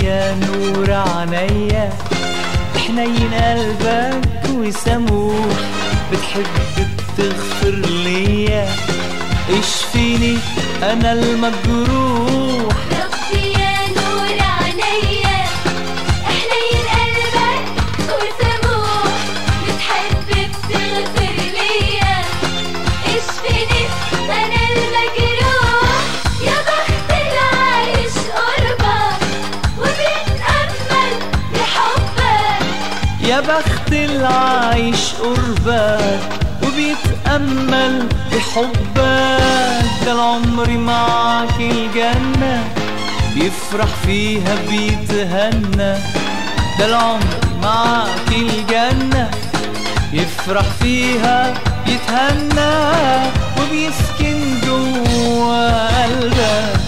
يا نور عينيا، حنين قلبك وسموح، بتحب تغفر ليا، اشفيني انا المجروح. ربي يا نور عينيا، حنين قلبك وسموح، بتحب تغفر ليا، اشفيني انا المجروح. يا بخت العايش قربك وبيتأمل بحبك، يا بخت العايش قربك وبيتأمل بحبك، ده العمر معاك الجنة يفرح فيها بيتهنى، ده العمر معاك الجنة يفرح فيها يتهنى وبيسكن جوا قلبك.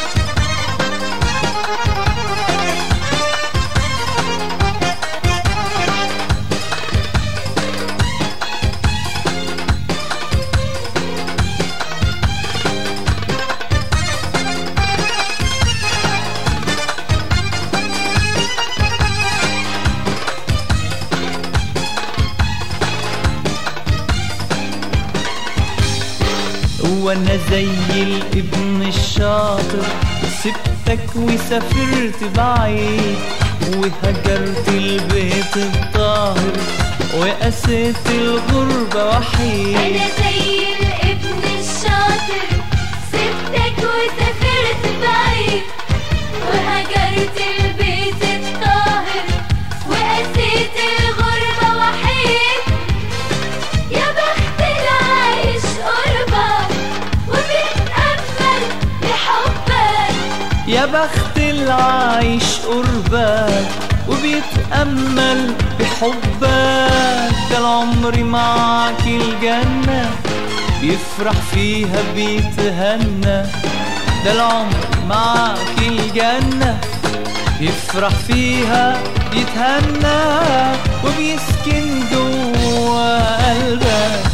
وانا زي الابن الشاطر سبتك وسافرت بعيد، وهجرت البيت الطاهر وقسيت الغربة وحيد. انا زي الابن الشاطر سبتك وسافرت بعيد، وهجرت البيت الطاهر وقسيت الغربة وحيد. يا بخت العايش قربك وبيتأمل بحبك، يا بخت العايش قربك وبيتأمل بحبك، ده العمر معاك الجنة يفرح فيها بيتهنى، ده العمر معاك الجنة يفرح فيها يتهنى وبيسكن جوا قلبك.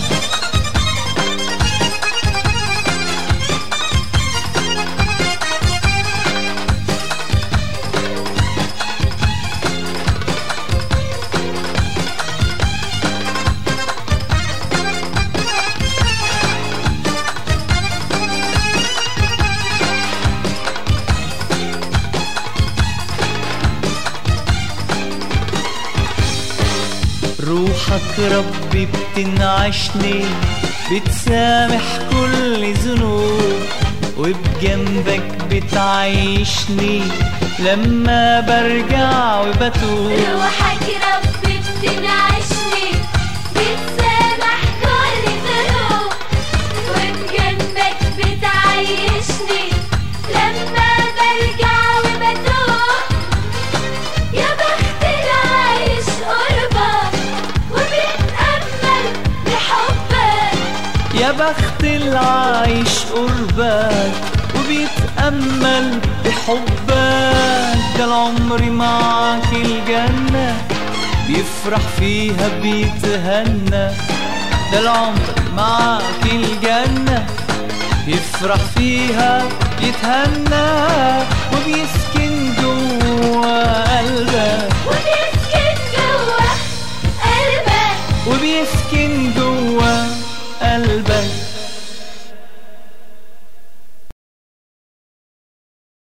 روحك ربي بتنعشني، بتسامح كل ذنوب، وبجنبك بتعيشني لما برجع وبتوب. روحك ربي بتنعشني، بتسامح كل ذنوب، وبجنبك بتعيشني لما برجع وبتوب. يا بخت العايش قربك وبيتأمل بحبك، يا بخت العايش قربك وبيتأمل بحبك، ده العمر معاك الجنة بيفرح فيها بيتهنى، ده العمر معاك الجنة يفرح فيها يتهنى وبيسكن جوا قلبك.